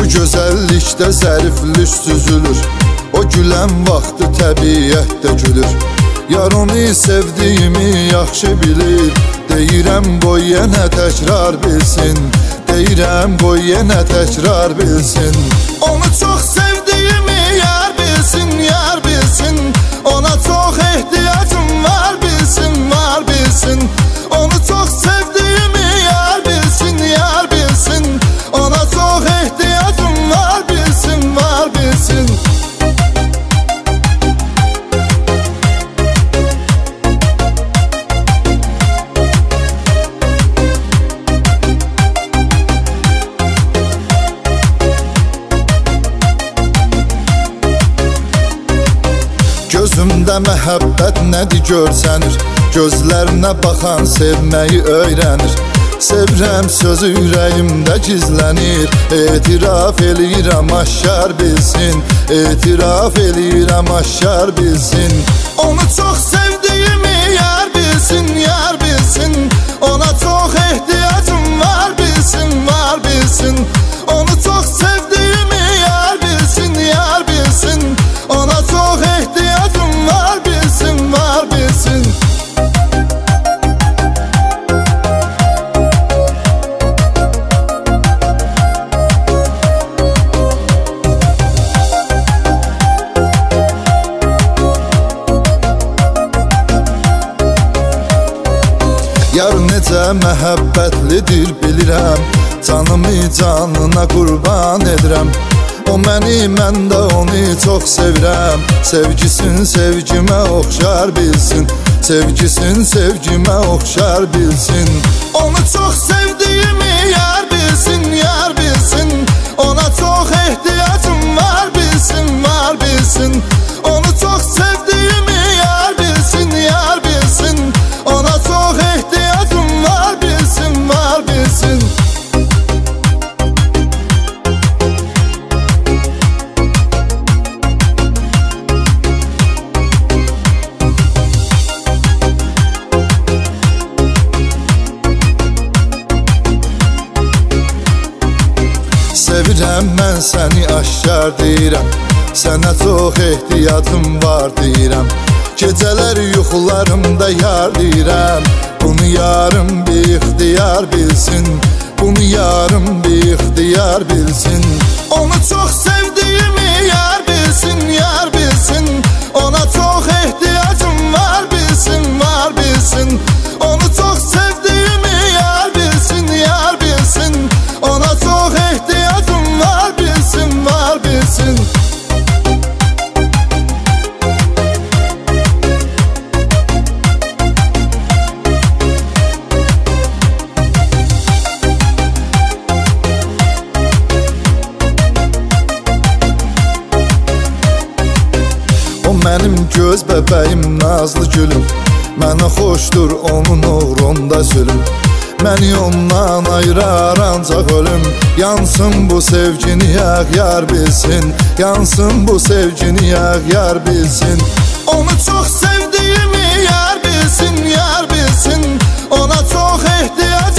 gözəllikdə zəriflik süzülür. O gülən vaxtı təbiətdə gülür. Yar onu sevdiyimi yaxşı bilir. Deyirəm qoy yenə təkrar bilsin. Deyirəm qoy yenə təkrar bilsin. Onu çox sevdiyimi yar bilsin, yar bilsin. Ona çox ehtiyacım var bilsin, var bilsin. Onu çox sevdiyimi yar bilsin, yar bilsin. Ona çox ehtiyacım var bilsin, var bilsin. Gözümdə məhəbbət nədir görsənir. Gözlərinə baxan sevməyi öyrənir. Sevirəm sözü ürəyimdə gizlənir. Etiraf eləyirəm aşkar bilsin. Etiraf eləyirəm aşkar bilsin. Onu çox sevdiyimi yar bilsin, yar bilsin. Ona çox ehtiyacım var bilsin, var bilsin. Onu çox sevdiyimi yar bilsin, yar bilsin. Ona çox ehtiyacım var bilsin, var bilsin. Yar necə məhəbbətlidir bilirəm. Canımı canına qurban edirəm. O məni, mən də onu çox sevirəm. Sevgisin sevgimə oxşar bilsin. Sevgisin sevgimə oxşar bilsin. Onu çox sevdiyimi yar bilsin, yar bilsin. Ona çox ehtiyacım var bilsin, var bilsin. Onu çox sevdiyimi yar bilsin, yar bilsin. Ona çox ehtiyacım var bilsin, var bilsin. Sevirəm mən səni aşkar deyirəm. Sənə çox ehtiyacım var deyirəm. Gecələr yuxularımda yar deyirəm. Bunu yarım bir ixtiyar bilsin. Bunu yarım bir ixtiyar bilsin. Onu çox sevdiyimi yar bilsin, yar bilsin. Ona çox ehtiyacım var bilsin, var bilsin. Onu çox sevdiyimi yar bilsin, yar bilsin. Ona çox ehtiyacım var bilsin, var bilsin. O mənim göz bəbəyim, nazlı gülüm. Mənə xoşdur onun uğrunda zülüm. Məni ondan ayırar ancaq ölüm. Yansın bu sevgini yağ yar bilsin. Yansın bu sevgini yağ yar bilsin. Onu çox sevdiyimi yar bilsin, yar bilsin. Ona çox ehtiyac